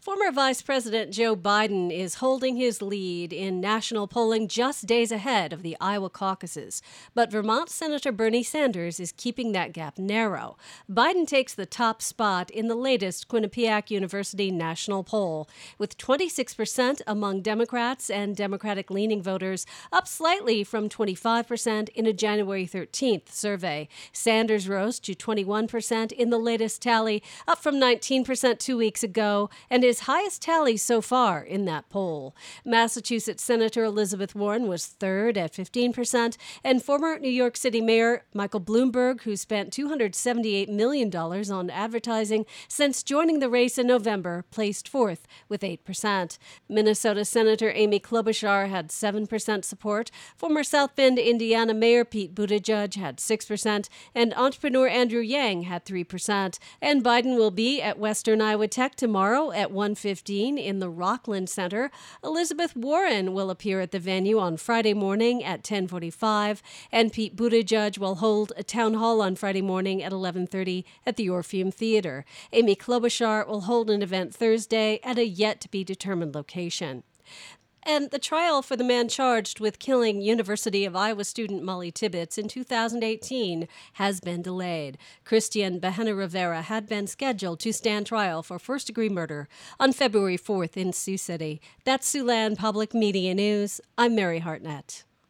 Former Vice President Joe Biden is holding his lead in national polling just days ahead of the Iowa caucuses. But Vermont Senator Bernie Sanders is keeping that gap narrow. Biden takes the top spot in the latest Quinnipiac University national poll, with 26% among Democrats and Democratic-leaning voters, up slightly from 25% in a January 13th survey. Sanders rose to 21% in the latest tally, up from 19% 2 weeks ago, and his highest tally so far in that poll. Massachusetts Senator Elizabeth Warren was third at 15%, and former New York City Mayor Michael Bloomberg, who spent $278 million on advertising since joining the race in November, placed fourth with 8%. Minnesota Senator Amy Klobuchar had 7% support. Former South Bend, Indiana Mayor Pete Buttigieg had 6%, and entrepreneur Andrew Yang had 3%. And Biden will be at Western Iowa Tech tomorrow at 1:15 in the Rockland Center. Elizabeth Warren will appear at the venue on Friday morning at 10:45, and Pete Buttigieg will hold a town hall on Friday morning at 11:30 at the Orpheum Theater. Amy Klobuchar will hold an event Thursday at a yet-to-be-determined location. And the trial for the man charged with killing University of Iowa student Molly Tibbetts in 2018 has been delayed. Christian Bahena Rivera had been scheduled to stand trial for first-degree murder on February 4th in Sioux City. That's Siouxland Public Media News. I'm Mary Hartnett.